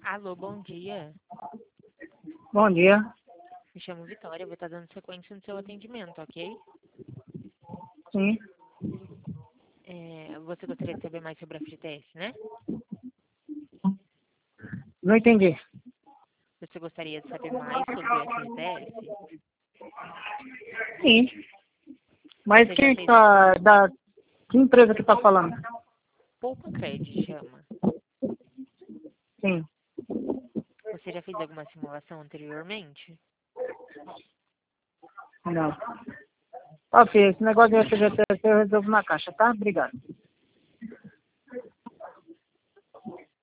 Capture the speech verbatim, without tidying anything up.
Alô, bom dia. Bom dia. Me chamo Vitória, vou estar dando sequência no seu atendimento, ok? Sim. É, você gostaria de saber mais sobre a F G T S, né? Não entendi. Você gostaria de saber mais sobre o F G T S? Sim. Mas Você já quem que fez tá. Da, que empresa que tá falando? Poupa Cred, chama. Sim. Você já fez alguma simulação anteriormente? Não. Ó, filho, esse negócio de F G T S eu resolvo na caixa, tá? Obrigado.